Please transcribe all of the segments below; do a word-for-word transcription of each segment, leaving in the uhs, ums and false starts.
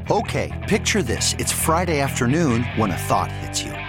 Okay, picture this. It's Friday afternoon when a thought hits you.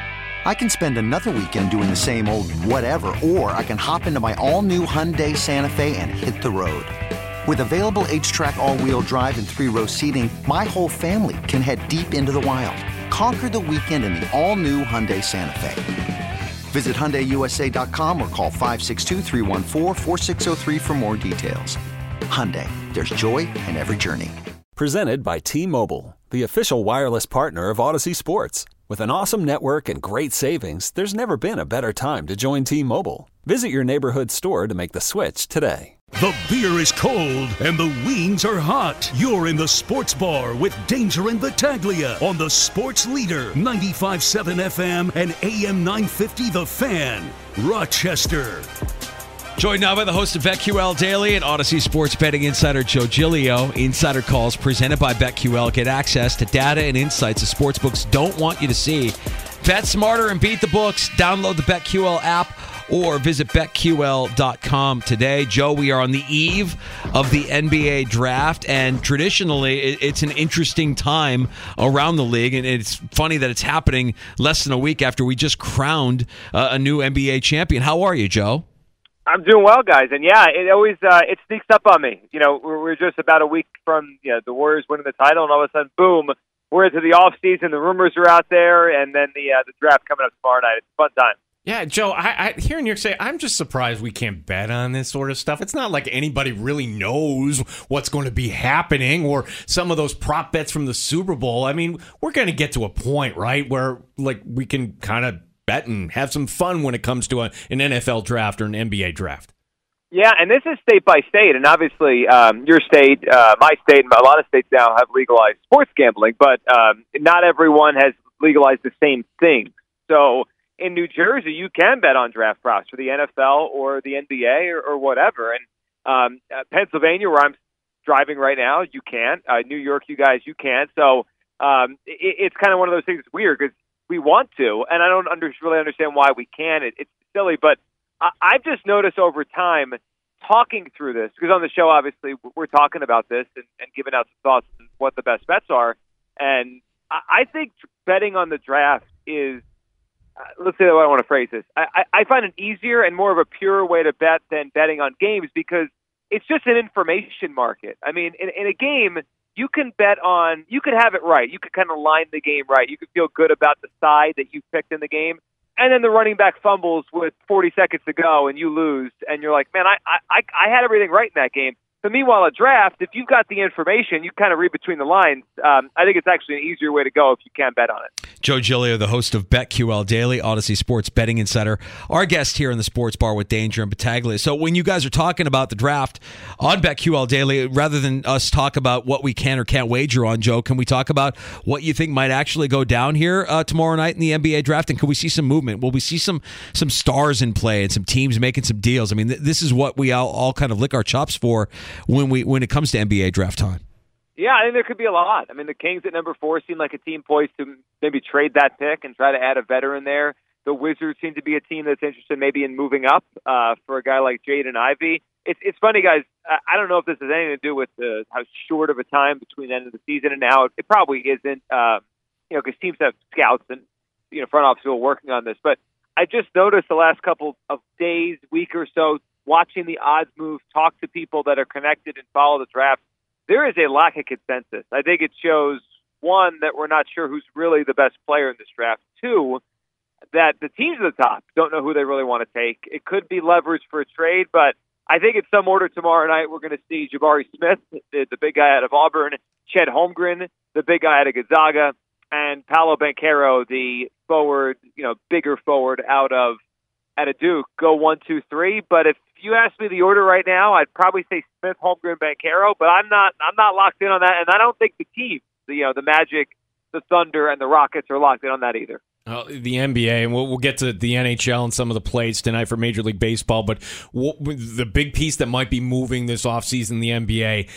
I can spend another weekend doing the same old whatever, or I can hop into my all-new Hyundai Santa Fe and hit the road. With available H-Track all-wheel drive and three-row seating, my whole family can head deep into the wild. Conquer the weekend in the all-new Hyundai Santa Fe. Visit Hyundai U S A dot com or call five six two, three one four, four six zero three for more details. Hyundai, there's joy in every journey. Presented by T-Mobile, the official wireless partner of Odyssey Sports. With an awesome network and great savings, there's never been a better time to join T-Mobile. Visit your neighborhood store to make the switch today. The beer is cold and the wings are hot. You're in the sports bar with Danger and Battaglia on the Sports Leader, ninety-five point seven F M and A M nine fifty The Fan, Rochester. Joined now by the host of BetQL Daily and Odyssey Sports Betting Insider Joe Giglio. Insider calls presented by BetQL. Get access to data and insights the sportsbooks don't want you to see. Bet smarter and beat the books. Download the BetQL app or visit Bet Q L dot com today. Joe, we are on the eve of the N B A draft, and traditionally it's an interesting time around the league, and it's funny that it's happening less than a week after we just crowned uh, a new N B A champion. How are you, Joe? I'm doing well, guys, and yeah, it always uh, it sneaks up on me. You know, we're, we're just about a week from you know, the Warriors winning the title, and all of a sudden, boom, we're into the off season. The rumors are out there, and then the uh, the draft coming up tomorrow night. It's a fun time. Yeah, Joe, I, I hearing you say, I'm just surprised we can't bet on this sort of stuff. It's not like anybody really knows what's going to be happening, or some of those prop bets from the Super Bowl. I mean, we're going to get to a point, right, where like we can kind of bet and have some fun when it comes to a, an N F L draft or an N B A draft. Yeah, and this is state by state, and obviously um, your state, uh, my state, and a lot of states now have legalized sports gambling, but um, not everyone has legalized the same thing. So in New Jersey, you can bet on draft props for the N F L or the N B A or, or whatever. And um, uh, Pennsylvania, where I'm driving right now, you can. Uh, New York, you guys, you can. So um, it, it's kind of one of those things that's weird because we want to, and I don't under, really understand why we can. It, it's silly, but I, I've just noticed over time talking through this, because on the show, obviously, we're talking about this and, and giving out some thoughts on what the best bets are. And I, I think betting on the draft is, uh, let's say the way I want to phrase this, I, I, I find an easier and more of a pure way to bet than betting on games because it's just an information market. I mean, in, in a game, you can bet on, you could have it right. You could kind of line the game right. You could feel good about the side that you picked in the game. And then the running back fumbles with forty seconds to go and you lose. And you're like, man, I, I, I had everything right in that game. But meanwhile, a draft, if you've got the information, you kind of read between the lines. Um, I think it's actually an easier way to go if you can bet on it. Joe Giglio, the host of BetQL Daily, Odyssey Sports Betting Insider, our guest here in the Sports Bar with Danger and Battaglia. So when you guys are talking about the draft on BetQL Daily, rather than us talk about what we can or can't wager on, Joe, can we talk about what you think might actually go down here uh, tomorrow night in the N B A draft? And can we see some movement? Will we see some some stars in play and some teams making some deals? I mean, th- this is what we all, all kind of lick our chops for when we when it comes to N B A draft time. Yeah, I think there could be a lot. I mean, the Kings at number four seem like a team poised to maybe trade that pick and try to add a veteran there. The Wizards seem to be a team that's interested maybe in moving up uh, for a guy like Jaden Ivey. It's it's funny, guys. I don't know if this has anything to do with uh, how short of a time between the end of the season and now. It probably isn't, uh, you know, because teams have scouts and you know front office people working on this. But I just noticed the last couple of days, week or so, watching the odds move, talk to people that are connected and follow the draft. There is a lack of consensus. I think it shows, one, that we're not sure who's really the best player in this draft. Two, that the teams at the top don't know who they really want to take. It could be leverage for a trade, but I think in some order tomorrow night we're going to see Jabari Smith, the, the big guy out of Auburn, Chet Holmgren, the big guy out of Gonzaga, and Paolo Banchero, the forward, you know, bigger forward out of out of Duke, go one, two, three. But if you ask me the order right now, I'd probably say Smith, Holmgren, Banchero, but I'm not I'm not locked in on that, and I don't think the team, the, you know, the Magic, the Thunder, and the Rockets are locked in on that either. Uh, the N B A, and we'll, we'll get to the N H L and some of the plays tonight for Major League Baseball, but what, the big piece that might be moving this offseason in the N B A,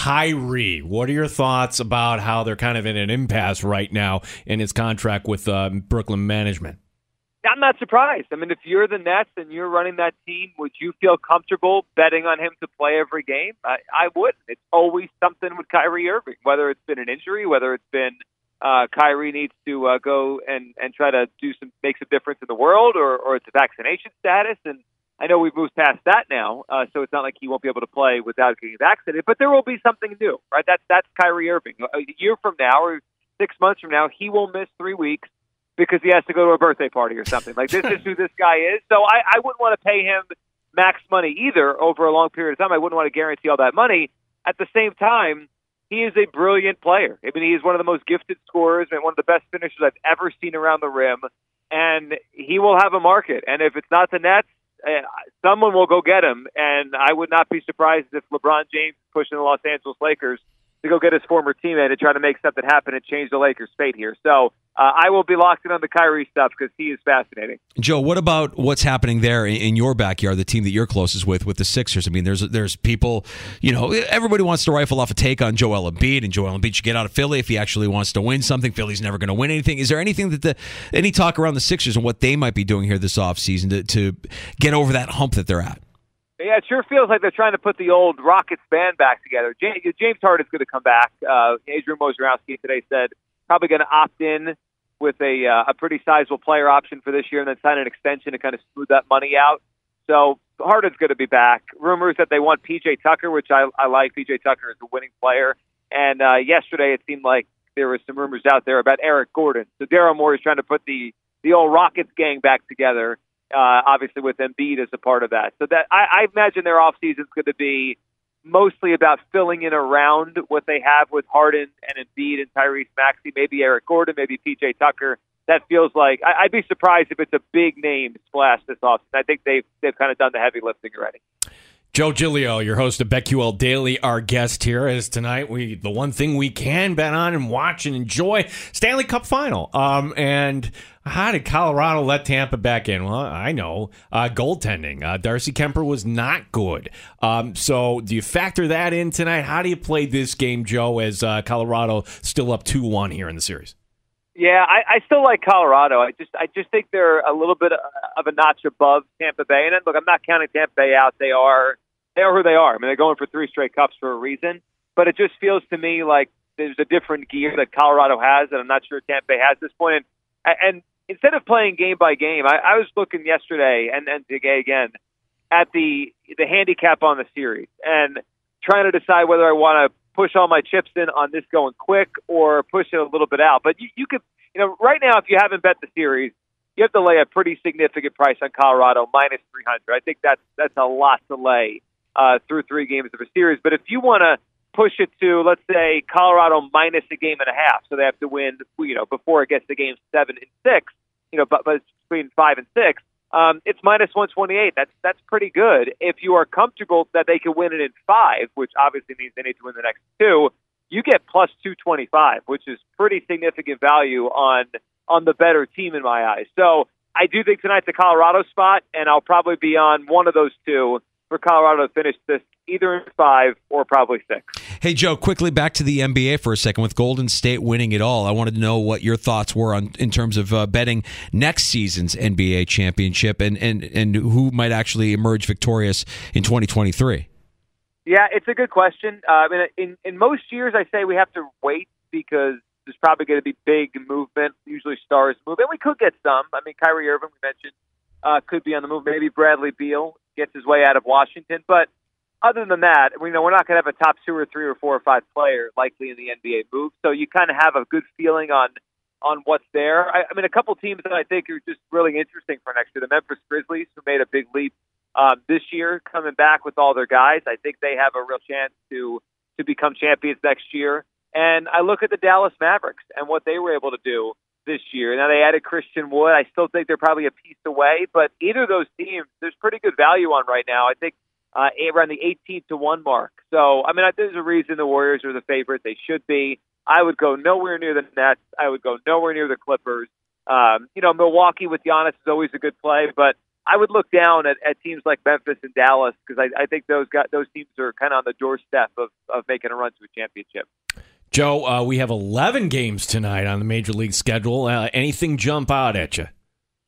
Kyrie. What are your thoughts about how they're kind of in an impasse right now in his contract with uh, Brooklyn management? I'm not surprised. I mean, if you're the Nets and you're running that team, would you feel comfortable betting on him to play every game? I, I wouldn't. It's always something with Kyrie Irving, whether it's been an injury, whether it's been uh, Kyrie needs to uh, go and, and try to do some make some difference in the world, or, or it's a vaccination status. And I know we've moved past that now, uh, so it's not like he won't be able to play without getting vaccinated. But there will be something new, right? That's that's Kyrie Irving. A year from now or six months from now, he will miss three weeks. Because he has to go to a birthday party or something. Like, this is who this guy is. So I, I wouldn't want to pay him max money either over a long period of time. I wouldn't want to guarantee all that money. At the same time, he is a brilliant player. I mean, he is one of the most gifted scorers and one of the best finishers I've ever seen around the rim. And he will have a market. And if it's not the Nets, uh, someone will go get him. And I would not be surprised if LeBron James is pushing the Los Angeles Lakers to go get his former teammate and try to make something happen and change the Lakers' fate here. So uh, I will be locked in on the Kyrie stuff because he is fascinating. Joe, what about what's happening there in, in your backyard, the team that you're closest with, with the Sixers? I mean, there's there's people, you know, everybody wants to rifle off a take on Joel Embiid, and Joel Embiid should get out of Philly if he actually wants to win something. Philly's never going to win anything. Is there anything that the any talk around the Sixers and what they might be doing here this offseason to, to get over that hump that they're at? Yeah, it sure feels like they're trying to put the old Rockets band back together. James, James Harden's going to come back. Uh, Adrian Wojnarowski today said probably going to opt in with a uh, a pretty sizable player option for this year and then sign an extension to kind of smooth that money out. So Harden's going to be back. Rumors that they want P J Tucker, which I, I like. P J Tucker is a winning player. And uh, yesterday it seemed like there were some rumors out there about Eric Gordon. So Daryl Morey is trying to put the, the old Rockets gang back together. Uh, obviously with Embiid as a part of that. So that I, I imagine their offseason is going to be mostly about filling in around what they have with Harden and Embiid and Tyrese Maxey, maybe Eric Gordon, maybe P J Tucker. That feels like I, I'd be surprised if it's a big name splash this offseason. I think they've they've kind of done the heavy lifting already. Joe Giglio, your host of BetQL Daily, our guest here is tonight. We the one thing we can bet on and watch and enjoy, Stanley Cup Final. Um, and how did Colorado let Tampa back in? Well, I know. Uh, goaltending. Uh, Darcy Kemper was not good. Um, so do you factor that in tonight? How do you play this game, Joe, as uh, Colorado still up two one here in the series? Yeah, I, I still like Colorado. I just I just think they're a little bit of a notch above Tampa Bay. And look, I'm not counting Tampa Bay out. They are they are who they are. I mean, they're going for three straight cups for a reason. But it just feels to me like there's a different gear that Colorado has that I'm not sure Tampa Bay has at this point. And, and instead of playing game by game, I, I was looking yesterday and, and today again at the the handicap on the series and trying to decide whether I want to push all my chips in on this going quick or push it a little bit out. But you, you could, you know, right now, if you haven't bet the series, you have to lay a pretty significant price on Colorado, minus three hundred. I think that's, that's a lot to lay uh, through three games of a series. But if you want to push it to, let's say, Colorado minus a game and a half, so they have to win, you know, before it gets to games seven and six, you know, but, but between five and six, Um, it's minus one twenty-eight. That's that's pretty good. If you are comfortable that they can win it in five, which obviously means they need to win the next two, you get plus two twenty-five, which is pretty significant value on on the better team in my eyes. So I do think tonight's a Colorado spot, and I'll probably be on one of those two for Colorado to finish this either in five or probably six. Hey, Joe, quickly back to the N B A for a second. With Golden State winning it all, I wanted to know what your thoughts were on in terms of uh, betting next season's N B A championship and, and, and who might actually emerge victorious in twenty twenty-three. Yeah, it's a good question. Uh, I mean, in, in most years, I say we have to wait because there's probably going to be big movement. Usually stars move, and we could get some. I mean, Kyrie Irving, we mentioned, uh, could be on the move. Maybe Bradley Beal gets his way out of Washington. But other than that, we know we're not going to have a top two or three or four or five player likely in the N B A move. So you kind of have a good feeling on on what's there. I, I mean, a couple teams that I think are just really interesting for next year. The Memphis Grizzlies, who made a big leap um, this year, coming back with all their guys. I think they have a real chance to to become champions next year. And I look at the Dallas Mavericks and what they were able to do this year. Now, they added Christian Wood. I still think they're probably a piece away, but either of those teams, there's pretty good value on right now. I think uh, around the eighteen to one mark. So, I mean, there's a reason the Warriors are the favorite. They should be. I would go nowhere near the Nets. I would go nowhere near the Clippers. Um, you know, Milwaukee with Giannis is always a good play, but I would look down at, at teams like Memphis and Dallas because I, I think those got, those teams are kind of on the doorstep of, of making a run to a championship. Joe, uh, we have eleven games tonight on the Major League schedule. Uh, anything jump out at you?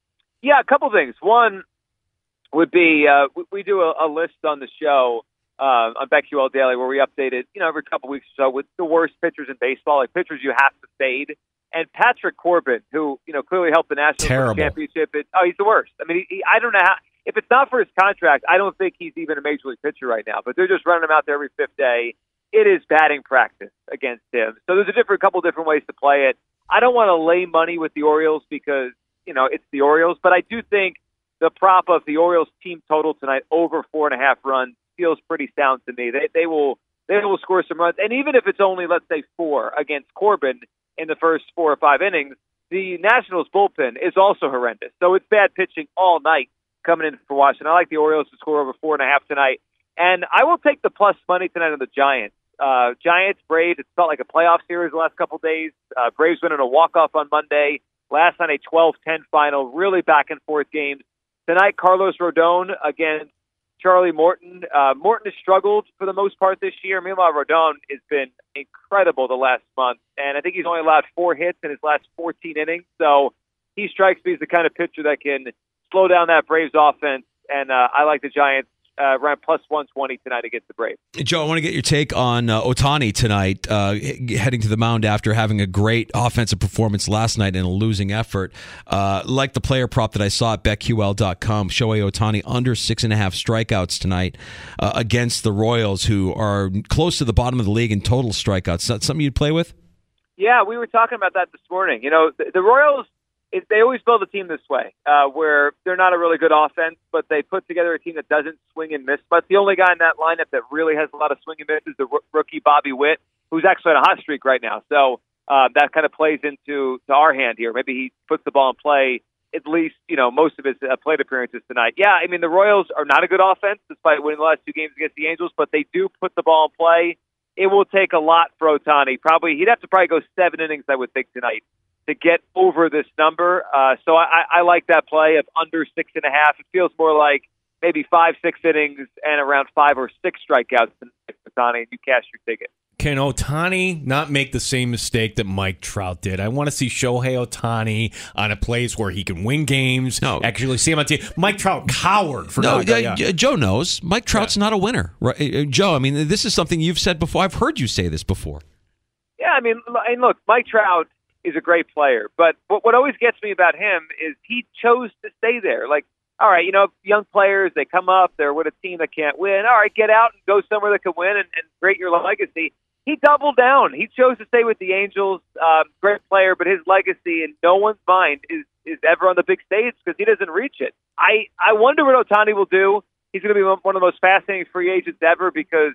Yeah, a couple things. One would be uh, we, we do a, a list on the show uh, on BetQL Daily where we update it, you know, every couple weeks or so with the worst pitchers in baseball, like pitchers you have to fade. And Patrick Corbin, who you know clearly helped the Nationals win the championship, it, oh, he's the worst. I mean, he, he, I don't know how. If it's not for his contract, I don't think he's even a major league pitcher right now. But they're just running him out there every fifth day. It is batting practice against him. So there's a different couple different ways to play it. I don't want to lay money with the Orioles because you know it's the Orioles, but I do think the prop of the Orioles team total tonight over four and a half runs feels pretty sound to me. They they will they will score some runs, and even if it's only let's say four against Corbin in the first four or five innings, the Nationals bullpen is also horrendous. So it's bad pitching all night coming in for Washington. I like the Orioles to score over four and a half tonight, and I will take the plus money tonight on the Giants. Uh, Giants, Braves, it felt like a playoff series the last couple of days. Uh, Braves winning a walk-off on Monday. Last night, a twelve ten final, really back-and-forth games. Tonight, Carlos Rodon against Charlie Morton. Uh, Morton has struggled for the most part this year. Meanwhile, Rodon has been incredible the last month, and I think he's only allowed four hits in his last fourteen innings. So he strikes me as the kind of pitcher that can slow down that Braves offense, and uh, I like the Giants uh, around plus one twenty tonight against the Braves. Joe, I want to get your take on uh, Ohtani tonight, uh, heading to the mound after having a great offensive performance last night in a losing effort. Uh, like the player prop that I saw at bet Q L dot com, Shohei Ohtani under six and a half strikeouts tonight uh, against the Royals, who are close to the bottom of the league in total strikeouts. Is that something you'd play with? Yeah, we were talking about that this morning. You know, the, the Royals, it, they always build a team this way, uh, where they're not a really good offense, but they put together a team that doesn't swing and miss. But the only guy in that lineup that really has a lot of swing and miss is the r- rookie Bobby Witt, who's actually on a hot streak right now. So uh, that kind of plays into to our hand here. Maybe he puts the ball in play at least, you know, most of his uh, plate appearances tonight. Yeah, I mean, the Royals are not a good offense despite winning the last two games against the Angels, but they do put the ball in play. It will take a lot for Ohtani. Probably he'd have to probably go seven innings, I would think, tonight to get over this number. Uh, so I, I like that play of under six and a half. It feels more like maybe five, six innings and around five or six strikeouts tonight for Ohtani, and you cash your ticket. Can Ohtani not make the same mistake that Mike Trout did? I want to see Shohei Ohtani on a place where he can win games. No. Actually see him on T V. Mike Trout cowered for no. not, Uh, yeah. Joe knows Mike Trout's yeah. not a winner, right? Uh, Joe, I mean, this is something you've said before. I've heard you say this before. Yeah, I mean, and look, Mike Trout is a great player, but what, what always gets me about him is he chose to stay there. Like, all right, you know, young players, they come up, they're with a team that can't win. All right, get out and go somewhere that can win and, and create your legacy. He doubled down. He chose to stay with the Angels. Um, great player, but his legacy in no one's mind is, is ever on the big stage because he doesn't reach it. I, I wonder what Ohtani will do. He's going to be one of the most fascinating free agents ever because,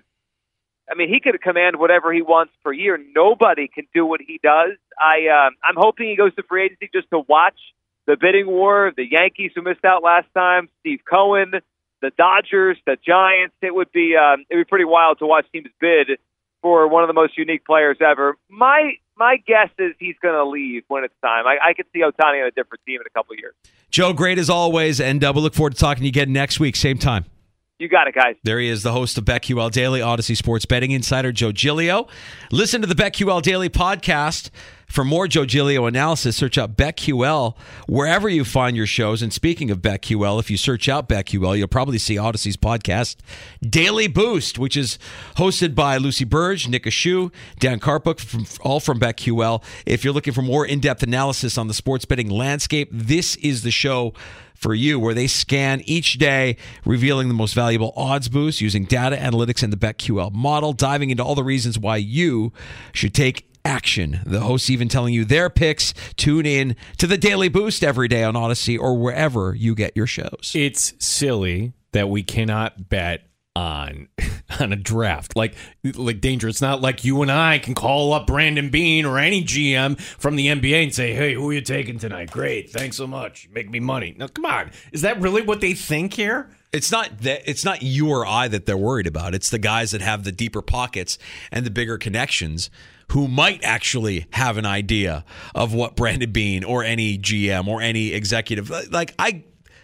I mean, he could command whatever he wants per year. Nobody can do what he does. I, um, I'm hoping he goes to free agency just to watch the bidding war, the Yankees who missed out last time, Steve Cohen, the Dodgers, the Giants. It would be um, it would be pretty wild to watch teams bid for one of the most unique players ever. My my guess is he's going to leave when it's time. I, I could see Ohtani on a different team in a couple of years. Joe, great as always, and uh, we'll look forward to talking to you again next week, same time. You got it, guys. There he is, the host of BetQL Daily, Odyssey Sports Betting Insider, Joe Giglio. Listen to the BetQL Daily podcast. For more Joe Giglio analysis, search out BetQL wherever you find your shows. And speaking of BetQL, if you search out BetQL, you'll probably see Odyssey's podcast, Daily Boost, which is hosted by Lucy Burge, Nick Ashew, Dan Karpuk, from, all from BetQL. If you're looking for more in-depth analysis on the sports betting landscape, this is the show for you, where they scan each day, revealing the most valuable odds boosts using data analytics and the BetQL model, diving into all the reasons why you should take action. The hosts even telling you their picks. Tune in to the Daily Boost every day on Odyssey or wherever you get your shows. It's silly that we cannot bet on on a draft. Like, like Danger, it's not like you and I can call up Brandon Beane or any G M from the N B A and say, hey, who are you taking tonight? Great, thanks so much. You make me money. Now, come on. Is that really what they think here? It's not that it's not you or I that they're worried about. It's the guys that have the deeper pockets and the bigger connections who might actually have an idea of what Brandon Beane or any G M or any executive, like I,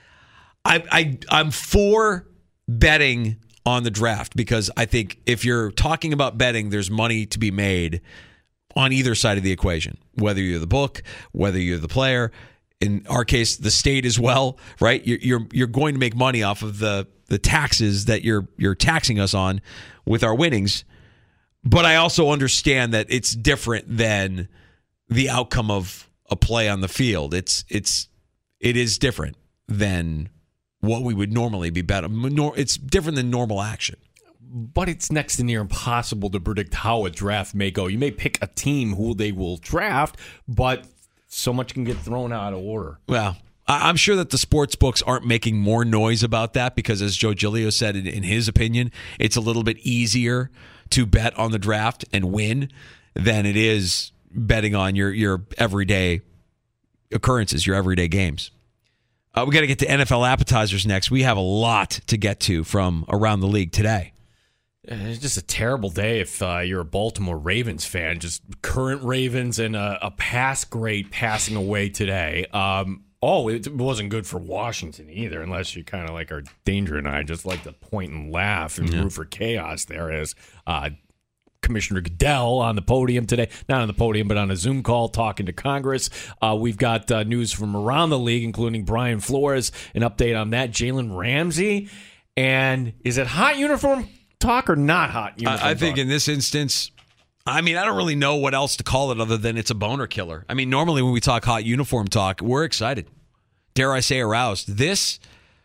I, I I'm for betting on the draft because I think if you're talking about betting, there's money to be made on either side of the equation, whether you're the book, whether you're the player. in our case, the state as well, right? You're you're, you're going to make money off of the, the taxes that you're you're taxing us on with our winnings. But I also understand that it's different than the outcome of a play on the field. It's it's it is different than what we would normally be bet on. It's different than normal action. But it's next to near impossible to predict how a draft may go. You may pick a team who they will draft, but so much can get thrown out of order. Well, I'm sure that the sports books aren't making more noise about that because, as Joe Giglio said, in, in his opinion, it's a little bit easier to bet on the draft and win than it is betting on your, your everyday occurrences, your everyday games. Uh, we got to get to N F L appetizers next. We have a lot to get to from around the league today. It's just a terrible day if uh, you're a Baltimore Ravens fan. Just current Ravens and a, a past great passing away today. Um, oh, it wasn't good for Washington either, unless you kind of like our Danger and I just like to point and laugh and Yeah. root for chaos there as uh, Commissioner Goodell on the podium today. Not on the podium, but on a Zoom call talking to Congress. Uh, we've got uh, news from around the league, including Brian Flores, an update on that. Jalen Ramsey. And is it hot uniform talk or not hot uniform I, I think talk? in this instance, I mean, I don't really know what else to call it other than it's a boner killer. I mean, normally when we talk hot uniform talk, we're excited. Dare I say aroused. This,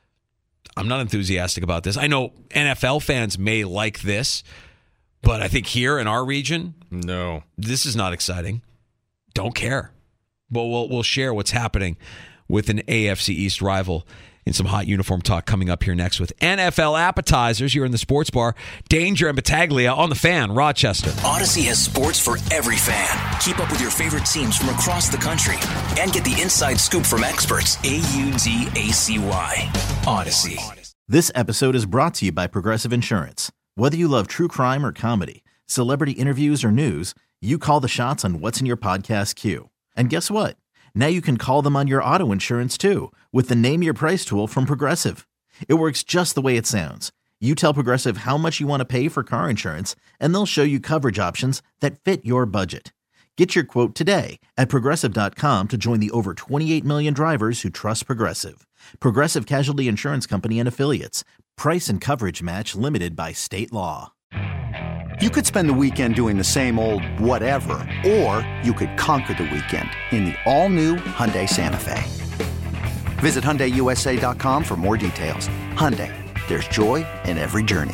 I'm not enthusiastic about this. I know N F L fans may like this, but I think here in our region, No. this is not exciting. Don't care. But we'll we'll share what's happening with an A F C East rival in some hot uniform talk coming up here next with N F L appetizers. You're in the Sports Bar. Danger and Battaglia on the Fan, Rochester. Odyssey has sports for every fan. Keep up with your favorite teams from across the country and get the inside scoop from experts. A U D A C Y. Odyssey. This episode is brought to you by Progressive Insurance. Whether you love true crime or comedy, celebrity interviews or news, you call the shots on what's in your podcast queue. And guess what? Now you can call them on your auto insurance too with the Name Your Price tool from Progressive. It works just the way it sounds. You tell Progressive how much you want to pay for car insurance, and they'll show you coverage options that fit your budget. Get your quote today at Progressive dot com to join the over twenty-eight million drivers who trust Progressive. Progressive Casualty Insurance Company and Affiliates. Price and coverage match limited by state law. You could spend the weekend doing the same old whatever, or you could conquer the weekend in the all-new Hyundai Santa Fe. Visit Hyundai U S A dot com for more details. Hyundai, there's joy in every journey.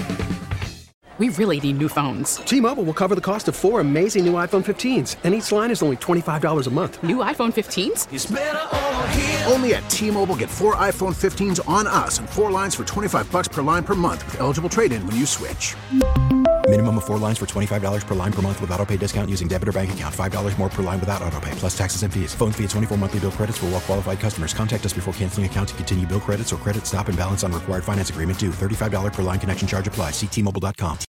We really need new phones. T-Mobile will cover the cost of four amazing new iPhone fifteens, and each line is only twenty-five dollars a month. New iPhone fifteens? It's better over here. Only at T-Mobile, get four iPhone fifteens on us and four lines for twenty-five bucks per line per month with eligible trade-in when you switch. Minimum of four lines for twenty-five dollars per line per month with autopay discount using debit or bank account. five dollars more per line without autopay, plus taxes and fees. Phone fee at twenty-four monthly bill credits for well-qualified customers. Contact us before canceling account to continue bill credits or credit stop and balance on required finance agreement due. thirty-five dollars per line connection charge applies. See T Mobile dot com.